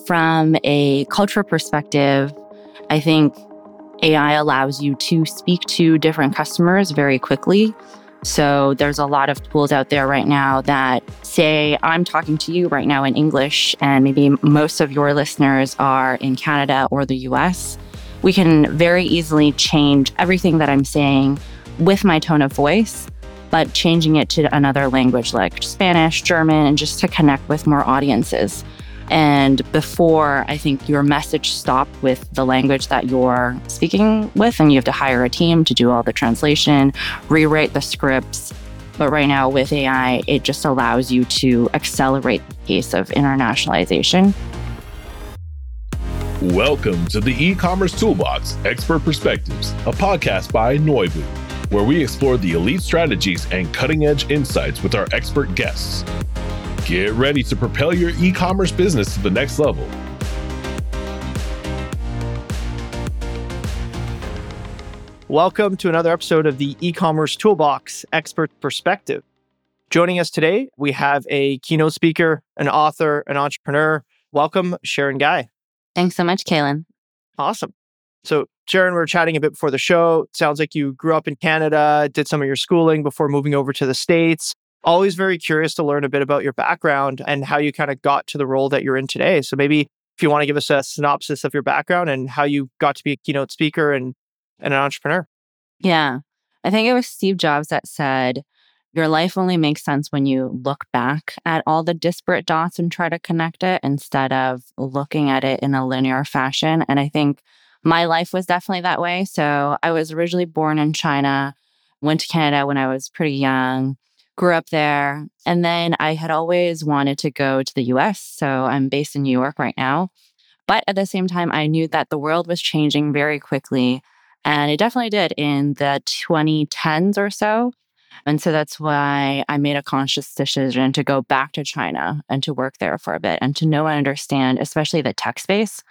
From a culture perspective, I think AI allows you to speak to different customers very quickly. So there's a lot of tools out there right now that say, I'm talking to you right now in English, and maybe most of your listeners are in Canada or the US. We can very easily change everything that I'm saying with my tone of voice, but changing it to another language like Spanish, German, and just to connect with more audiences. And before, I think your message stopped with the language that you're speaking with, and you have to hire a team to do all the translation, rewrite the scripts. But right now with AI, it just allows you to accelerate the pace of internationalization. Welcome to the E-commerce Toolbox Expert Perspectives, a podcast by Noibu, where we explore the elite strategies and cutting-edge insights with our expert guests. Get ready to propel your e-commerce business to the next level. Welcome to another episode of the E-commerce Toolbox Expert Perspective. Joining us today, we have a keynote speaker, an author, an entrepreneur. Welcome, Sharon Guy. Thanks so much, Kaylin. Awesome. So, Sharon, we were chatting a bit before the show. It sounds like you grew up in Canada, did some of your schooling before moving over to the States. Always very curious to learn a bit about your background and how you kind of got to the role that you're in today. So maybe if you want to give us a synopsis of your background and how you got to be a keynote speaker and an entrepreneur. Yeah, I think it was Steve Jobs that said, your life only makes sense when you look back at all the disparate dots and try to connect it instead of looking at it in a linear fashion. And I think my life was definitely that way. So I was originally born in China, went to Canada when I was pretty young, grew up there. And then I had always wanted to go to the US. So I'm based in New York right now. But at the same time, I knew that the world was changing very quickly. And it definitely did in the 2010s or so. And so that's why I made a conscious decision to go back to China and to work there for a bit and to know and understand, especially the tech space.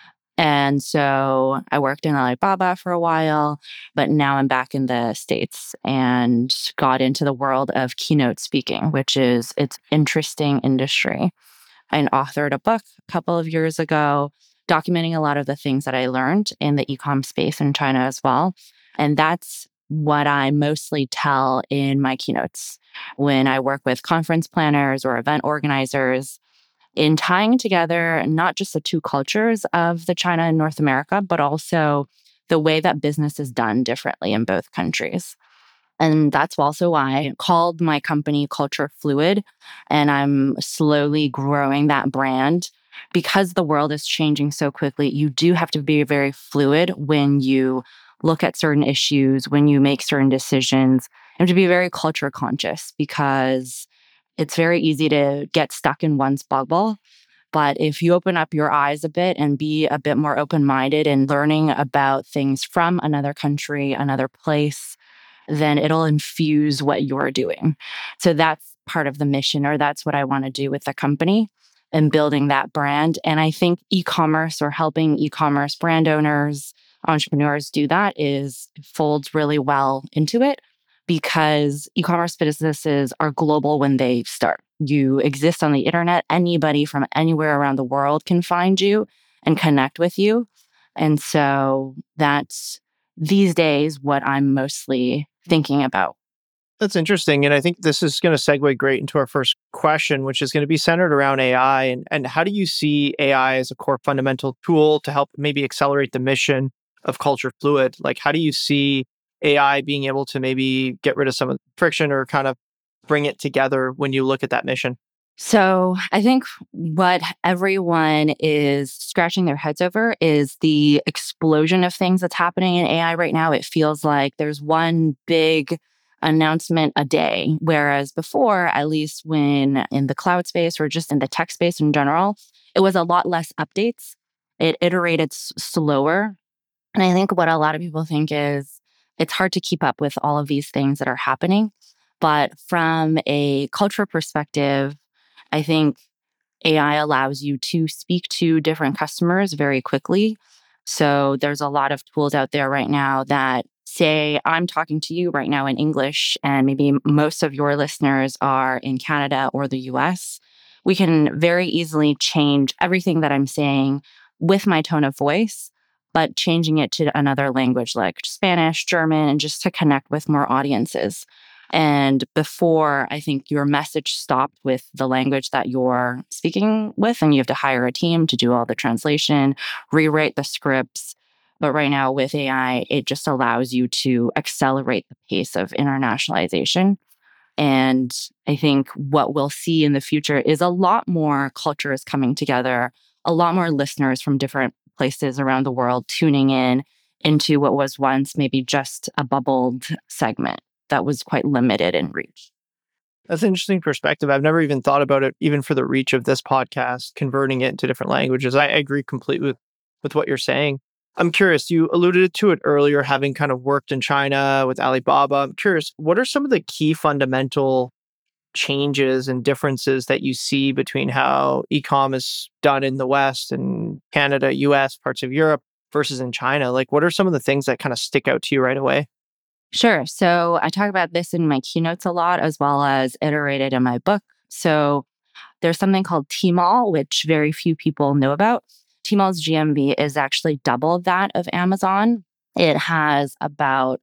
And so I worked in Alibaba for a while, but now I'm back in the States and got into the world of keynote speaking, which is it's interesting industry. I authored a book a couple of years ago, documenting a lot of the things that I learned in the e-com space in China as well. And that's what I mostly tell in my keynotes when I work with conference planners or event organizers in tying together not just the two cultures of the China and North America, but also the way that business is done differently in both countries. And that's also why I called my company Culture Fluid. And I'm slowly growing that brand because the world is changing so quickly. You do have to be very fluid when you look at certain issues, when you make certain decisions, and to be very culture conscious because it's very easy to get stuck in one's bubble. But if you open up your eyes a bit and be a bit more open-minded and learning about things from another country, another place, then it'll infuse what you're doing. So that's part of the mission, or that's what I want to do with the company and building that brand. And I think e-commerce or helping e-commerce brand owners, entrepreneurs do that folds really well into it because e-commerce businesses are global when they start. You exist on the internet. Anybody from anywhere around the world can find you and connect with you. And so that's these days what I'm mostly thinking about. That's interesting. And I think this is going to segue great into our first question, which is going to be centered around AI. And how do you see AI as a core fundamental tool to help maybe accelerate the mission of Culture Fluid? Like, how do you see AI being able to maybe get rid of some of the friction or kind of bring it together when you look at that mission? So I think what everyone is scratching their heads over is the explosion of things that's happening in AI right now. It feels like there's one big announcement a day, whereas before, at least when in the cloud space or just in the tech space in general, it was a lot less updates. It iterated slower. And I think what a lot of people think is it's hard to keep up with all of these things that are happening. But from a culture perspective, I think AI allows you to speak to different customers very quickly. So there's a lot of tools out there right now that say, I'm talking to you right now in English, and maybe most of your listeners are in Canada or the US. we can very easily change everything that I'm saying with my tone of voice, but changing it to another language like Spanish, German, and just to connect with more audiences. And before, I think your message stopped with the language that you're speaking with, and you have to hire a team to do all the translation, rewrite the scripts. But right now with AI, it just allows you to accelerate the pace of internationalization. And I think what we'll see in the future is a lot more cultures coming together, a lot more listeners from different places around the world tuning in into what was once maybe just a bubbled segment that was quite limited in reach. That's an interesting perspective. I've never even thought about it, even for the reach of this podcast, converting it into different languages. I agree completely with what you're saying. I'm curious, you alluded to it earlier, having kind of worked in China with Alibaba. I'm curious, what are some of the key fundamental changes and differences that you see between how e-com is done in the West and Canada, US, parts of Europe versus in China? Like, what are some of the things that kind of stick out to you right away? Sure. So I talk about this in my keynotes a lot, as well as iterated in my book. So there's something called Tmall, which very few people know about. Tmall's GMV is actually double that of Amazon. It has about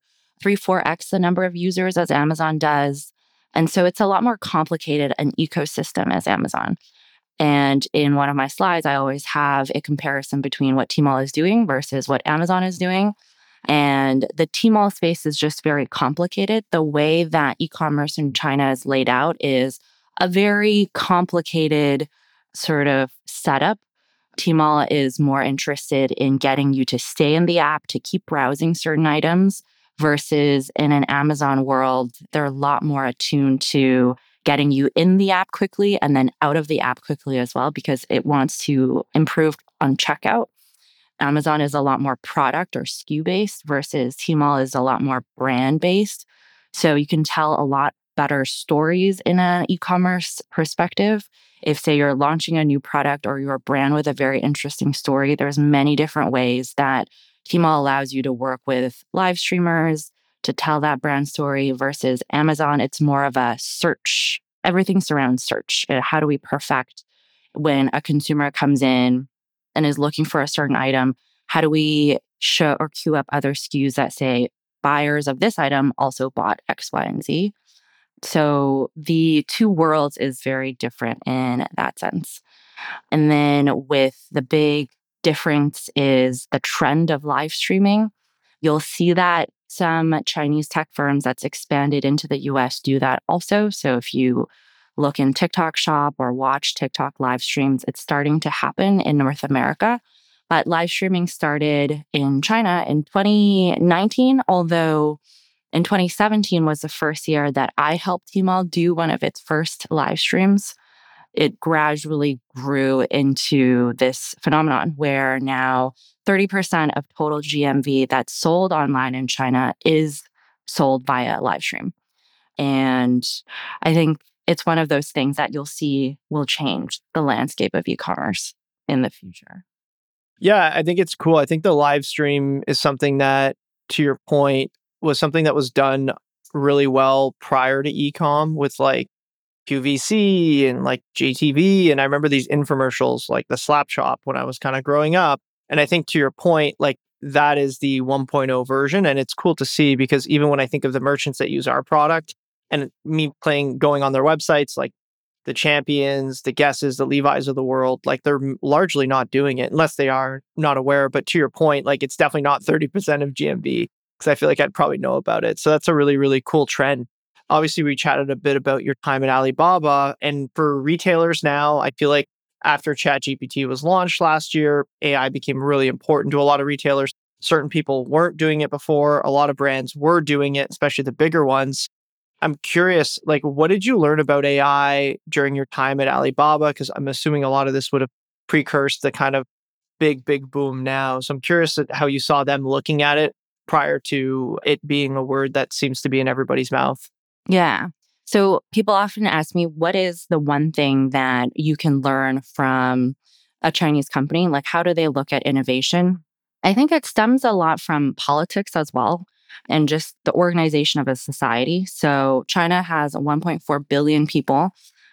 4x the number of users as Amazon does. And so it's a lot more complicated an ecosystem as Amazon. And in one of my slides, I always have a comparison between what Tmall is doing versus what Amazon is doing. And the Tmall space is just very complicated. The way that e-commerce in China is laid out is a very complicated sort of setup. Tmall is more interested in getting you to stay in the app, to keep browsing certain items, versus in an Amazon world, they're a lot more attuned to getting you in the app quickly and then out of the app quickly as well, because it wants to improve on checkout. Amazon is a lot more product or SKU based versus Tmall is a lot more brand based. So you can tell a lot better stories in an e-commerce perspective. If say you're launching a new product or your brand with a very interesting story, there's many different ways that Tmall allows you to work with live streamers to tell that brand story versus Amazon. It's more of a search. Everything surrounds search. How do we perfect when a consumer comes in and is looking for a certain item? How do we show or queue up other SKUs that say buyers of this item also bought X, Y, and Z? So the two worlds is very different in that sense. And then with the big difference is the trend of live streaming. You'll see that some Chinese tech firms that's expanded into the US do that also. So if you look in TikTok Shop or watch TikTok live streams, it's starting to happen in North America. But live streaming started in China in 2019, although in 2017 was the first year that I helped Tmall do one of its first live streams. It gradually grew into this phenomenon where now 30% of total GMV that's sold online in China is sold via live stream. And I think it's one of those things that you'll see will change the landscape of e-commerce in the future. Yeah, I think it's cool. I think the live stream is something that, to your point, was something that was done really well prior to ecom with like QVC and like JTV. And I remember these infomercials like the Slap Shop when I was kind of growing up. And I think to your point, like that is the 1.0 version. And it's cool to see because even when I think of the merchants that use our product and me going on their websites, like the Champions, the Guesses, the Levi's of the world, like they're largely not doing it unless they are not aware. But to your point, like it's definitely not 30% of GMV because I feel like I'd probably know about it. So that's a really, really cool trend. Obviously, we chatted a bit about your time at Alibaba. And for retailers now, I feel like after ChatGPT was launched last year, AI became really important to a lot of retailers. Certain people weren't doing it before. A lot of brands were doing it, especially the bigger ones. I'm curious, like, what did you learn about AI during your time at Alibaba? Because I'm assuming a lot of this would have precursed the kind of big, big boom now. So I'm curious at how you saw them looking at it prior to it being a word that seems to be in everybody's mouth. Yeah. So people often ask me, what is the one thing that you can learn from a Chinese company? Like, how do they look at innovation? I think it stems a lot from politics as well and just the organization of a society. So China has 1.4 billion people.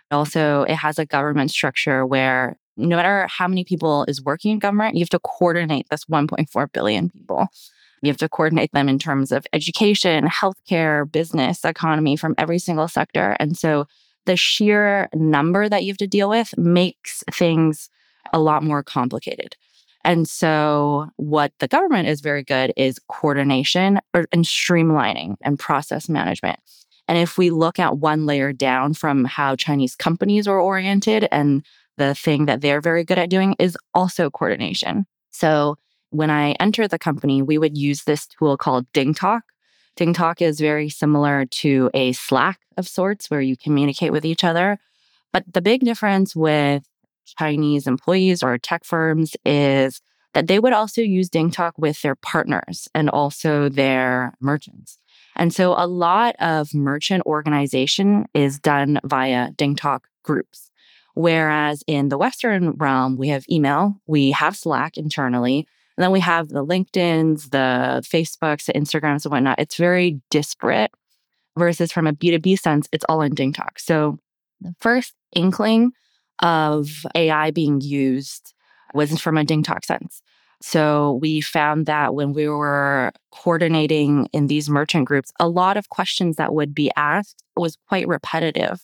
Also, it has a government structure where no matter how many people is working in government, you have to coordinate this 1.4 billion people. You have to coordinate them in terms of education, healthcare, business, economy from every single sector. And so the sheer number that you have to deal with makes things a lot more complicated. And so what the government is very good is coordination and streamlining and process management. And if we look at one layer down from how Chinese companies are oriented, and the thing that they're very good at doing is also coordination. So when I entered the company, we would use this tool called DingTalk. DingTalk is very similar to a Slack of sorts where you communicate with each other. But the big difference with Chinese employees or tech firms is that they would also use DingTalk with their partners and also their merchants. And so a lot of merchant organization is done via DingTalk groups. Whereas in the Western realm, we have email, we have Slack internally, and then we have the LinkedIns, the Facebooks, the Instagrams, and whatnot. It's very disparate versus from a B2B sense, it's all in DingTalk. So the first inkling of AI being used was from a DingTalk sense. So we found that when we were coordinating in these merchant groups, a lot of questions that would be asked was quite repetitive.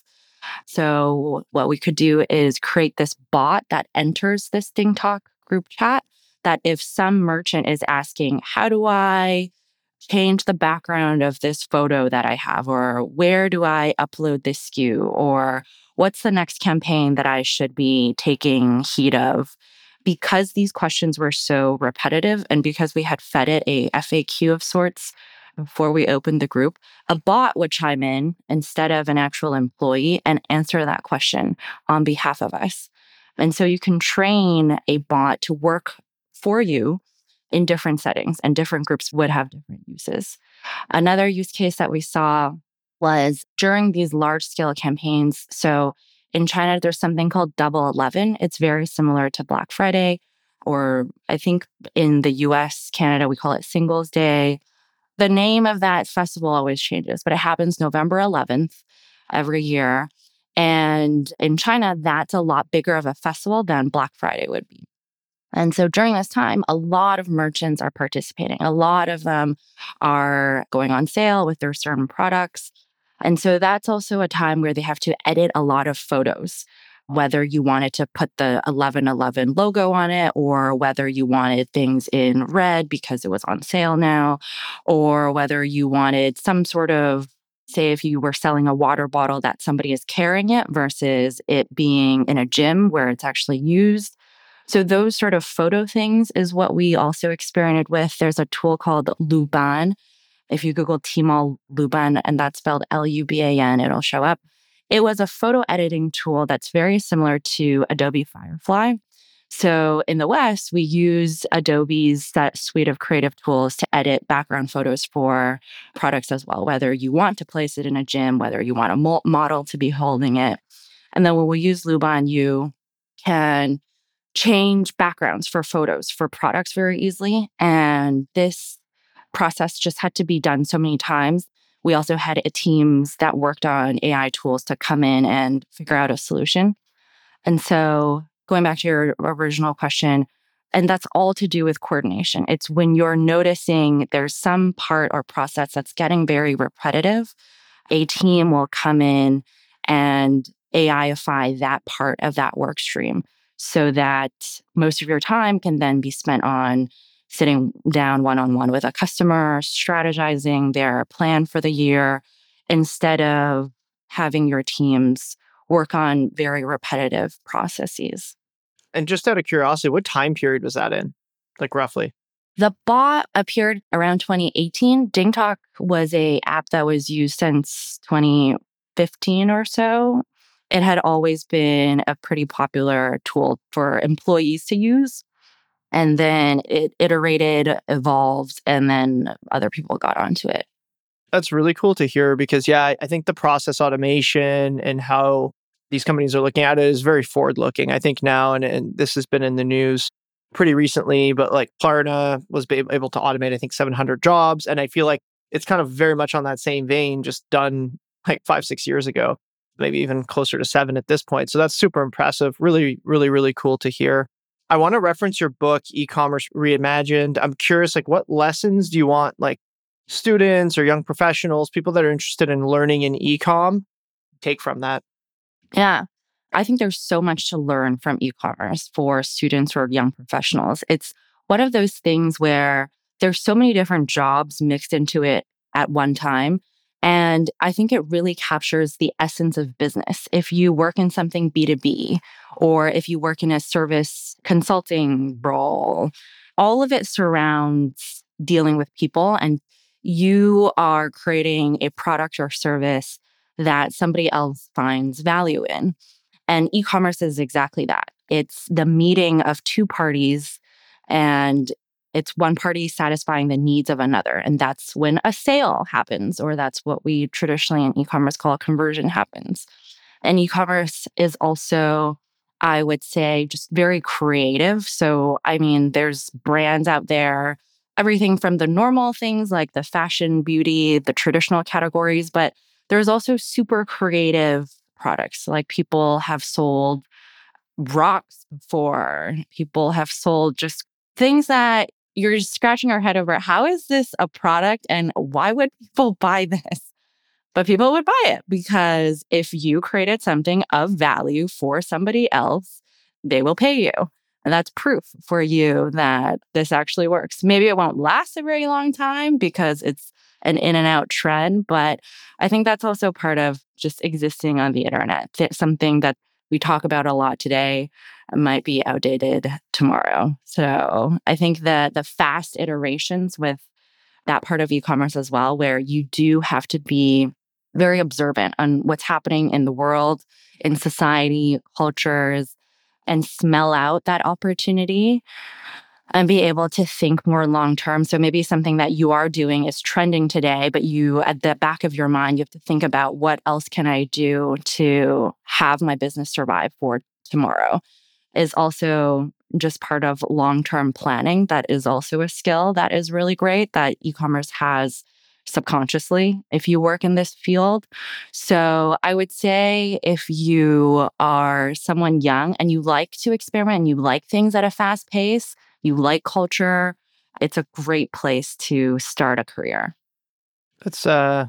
So what we could do is create this bot that enters this DingTalk group chat that if some merchant is asking, how do I change the background of this photo that I have? Or where do I upload this SKU? Or what's the next campaign that I should be taking heed of? Because these questions were so repetitive and because we had fed it a FAQ of sorts before we opened the group, a bot would chime in instead of an actual employee and answer that question on behalf of us. And so you can train a bot to work for you in different settings, and different groups would have different uses. Another use case that we saw was during these large scale campaigns. So in China, there's something called Double 11. It's very similar to Black Friday, or I think in the US, Canada, we call it Singles Day. The name of that festival always changes, but it happens November 11th every year. And in China, that's a lot bigger of a festival than Black Friday would be. And so during this time, a lot of merchants are participating. A lot of them are going on sale with their certain products. And so that's also a time where they have to edit a lot of photos, whether you wanted to put the 1111 logo on it, or whether you wanted things in red because it was on sale now, or whether you wanted some sort of, say, if you were selling a water bottle that somebody is carrying it versus it being in a gym where it's actually used. So those sort of photo things is what we also experimented with. There's a tool called Luban. If you Google Tmall Luban, and that's spelled Luban, it'll show up. It was a photo editing tool that's very similar to Adobe Firefly. So in the West, we use Adobe's that suite of creative tools to edit background photos for products as well, whether you want to place it in a gym, whether you want a model to be holding it. And then when we use Luban, you can change backgrounds for photos for products very easily. And this process just had to be done so many times. We also had teams that worked on AI tools to come in and figure out a solution. And so going back to your original question, and that's all to do with coordination. It's when you're noticing there's some part or process that's getting very repetitive, a team will come in and AIify that part of that work stream so that most of your time can then be spent on sitting down one-on-one with a customer, strategizing their plan for the year, instead of having your teams work on very repetitive processes. And just out of curiosity, what time period was that in? Like roughly? The bot appeared around 2018. DingTalk was a app that was used since 2015 or so. It had always been a pretty popular tool for employees to use. And then it iterated, evolved, and then other people got onto it. That's really cool to hear because, yeah, I think the process automation and how these companies are looking at it is very forward looking. I think now, and this has been in the news pretty recently, but like Klarna was able to automate, I think, 700 jobs. And I feel like it's kind of very much on that same vein, just done like 5, 6 years ago. maybe even closer to 7 at this point. So that's super impressive. Really, really, really cool to hear. I want to reference your book, E-commerce Reimagined. I'm curious, like, what lessons do you want, like, students or young professionals, people that are interested in learning in e-com, take from that? Yeah. I think there's so much to learn from e-commerce for students or young professionals. It's one of those things where there's so many different jobs mixed into it at one time. And I think it really captures the essence of business. If you work in something B2B, or if you work in a service consulting role, all of it surrounds dealing with people, and you are creating a product or service that somebody else finds value in. And e-commerce is exactly that. It's the meeting of two parties, and it's one party satisfying the needs of another. And that's when a sale happens, or that's what we traditionally in e-commerce call a conversion happens. And e-commerce is also, I would say, just very creative. So, I mean, there's brands out there, everything from the normal things like the fashion, beauty, the traditional categories, but there's also super creative products. Like people have sold rocks before, people have sold just things that you're just scratching your head over. How is this a product and why would people buy this? But people would buy it because if you created something of value for somebody else, they will pay you. And that's proof for you that this actually works. Maybe it won't last a very long time because it's an in and out trend, but I think that's also part of just existing on the internet. Something that we talk about a lot today might be outdated tomorrow. So I think that the fast iterations with that part of e-commerce as well, where you do have to be very observant on what's happening in the world, in society, cultures, and smell out that opportunity and be able to think more long term. So maybe something that you are doing is trending today, but you, at the back of your mind, you have to think about what else can I do to have my business survive for tomorrow, is also just part of long-term planning. That is also a skill that is really great that e-commerce has subconsciously if you work in this field. So I would say if you are someone young and you like to experiment and you like things at a fast pace, you like culture, it's a great place to start a career. That's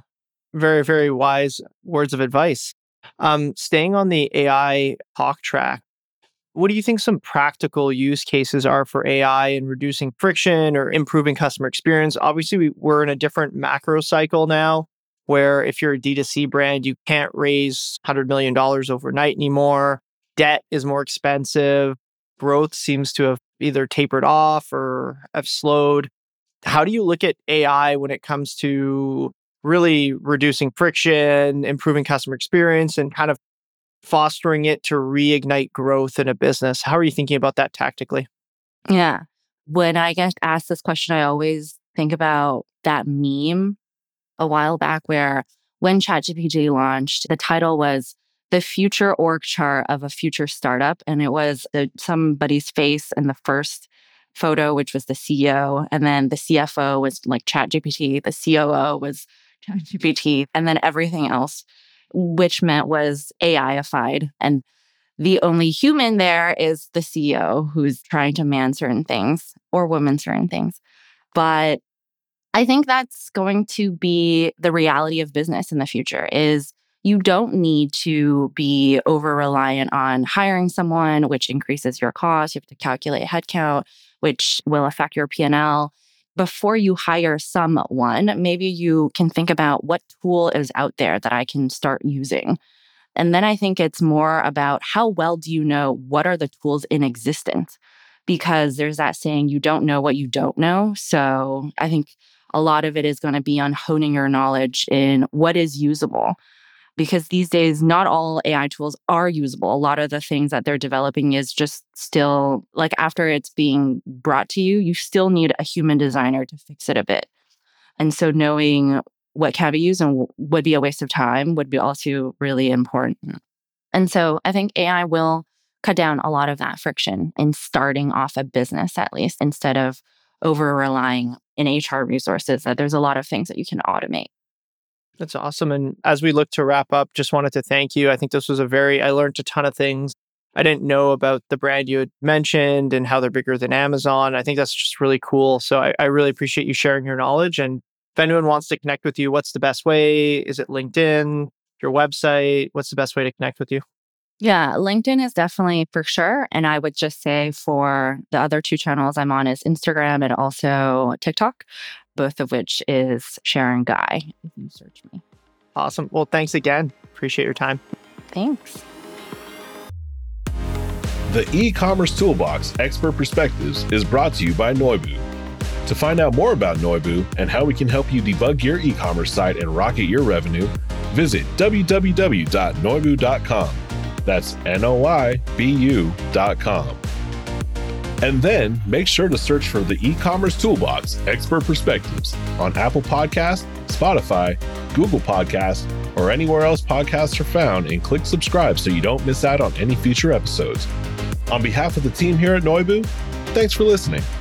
very, very wise words of advice. Staying on the AI talk track, what do you think some practical use cases are for AI in reducing friction or improving customer experience? Obviously, we're in a different macro cycle now where if you're a D2C brand, you can't raise $100 million overnight anymore. Debt is more expensive. Growth seems to have either tapered off or have slowed. How do you look at AI when it comes to really reducing friction, improving customer experience, and kind of fostering it to reignite growth in a business? How are you thinking about that tactically? Yeah. When I get asked this question, I always think about that meme a while back where when ChatGPT launched, the title was The Future Org Chart of a Future Startup. And it was somebody's face in the first photo, which was the CEO. And then the CFO was like ChatGPT. The COO was ChatGPT. And then everything else, which meant was AI-ified. And the only human there is the CEO who's trying to man certain things or woman certain things. But I think that's going to be the reality of business in the future is you don't need to be over reliant on hiring someone, which increases your cost. You have to calculate headcount, which will affect your P&L. Before you hire someone, maybe you can think about what tool is out there that I can start using. And then I think it's more about how well do you know what are the tools in existence? Because there's that saying, you don't know what you don't know. So I think a lot of it is going to be on honing your knowledge in what is usable. Because these days, not all AI tools are usable. A lot of the things that they're developing is just still like after it's being brought to you, you still need a human designer to fix it a bit. And so knowing what can be used and would be a waste of time would be also really important. And so I think AI will cut down a lot of that friction in starting off a business, at least, instead of over relying in HR resources, that there's a lot of things that you can automate. That's awesome. And as we look to wrap up, just wanted to thank you. I think this was I learned a ton of things I didn't know about the brand you had mentioned and how they're bigger than Amazon. I think that's just really cool. So I really appreciate you sharing your knowledge. And if anyone wants to connect with you, what's the best way? Is it LinkedIn, your website? What's the best way to connect with you? Yeah, LinkedIn is definitely for sure. And I would just say for the other two channels I'm on is Instagram and also TikTok, both of which is Sharon Guy, if you search me. Awesome. Well, thanks again. Appreciate your time. Thanks. The e-commerce toolbox Expert Perspectives is brought to you by Noibu. To find out more about Noibu and how we can help you debug your e-commerce site and rocket your revenue, visit www.noibu.com. That's NOIBU.com. And then make sure to search for the e-commerce toolbox Expert Perspectives on Apple Podcasts, Spotify, Google Podcasts, or anywhere else podcasts are found, and click subscribe so you don't miss out on any future episodes. On behalf of the team here at Noibu, thanks for listening.